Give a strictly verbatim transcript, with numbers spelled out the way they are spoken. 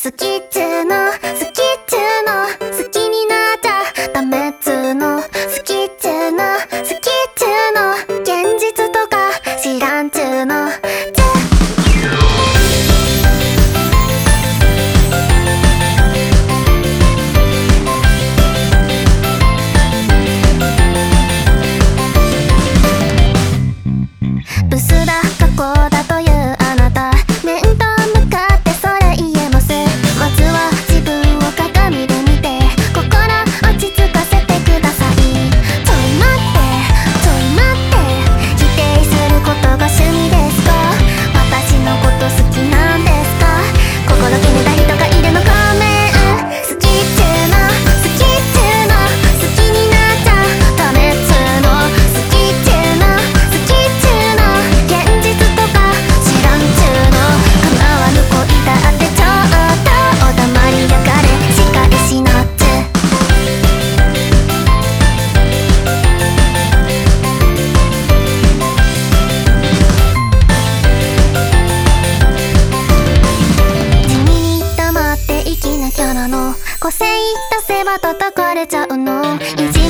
好きっつーの好きっつーの好きになっちゃダメっつーの好きっつーの好きっつーの現実とか知らんっつーのブスだ過去だというあなた面と向かってそれ言えます。まずは自分を鏡で見て心落ち着かせてください。ちょい待ってちょい待って否定することが趣味ですか？私のこと好きなんですか？心決めた人がいるのごめん。好きっつーの好きっつーの好きになっちゃダメっつーの好きっつーの好きっつーの現実とか知らんっつーの叶わぬ恋だってちょっとお黙りやがれ仕返しなっつ地味に黙って生きなきゃなの個性出せば叩かれちゃうの意地